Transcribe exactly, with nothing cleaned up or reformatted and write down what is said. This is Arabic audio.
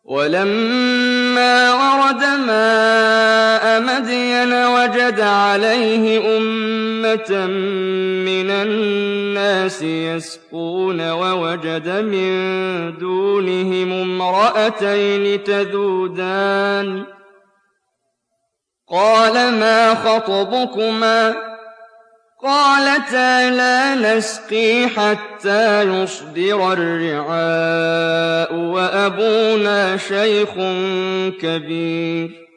وَلَمَّا وَرَدَ مَاءَ مَدْيَنَ وَجَدَ عَلَيْهِ أُمَّةً مِّنَ النَّاسِ يَسْقُونَ وَوَجَدَ مِن دُونِهِمُ امْرَأَتَيْنِ تَذُودَانِ قَالَ مَا خَطْبُكُمَا ۖ قَالَتَا لَا نَسْقِي حَتَّىٰ يُصْدِرَ الرِّعَاءُ وَأَبُونَا شَيْخٌ كَبِيرٌ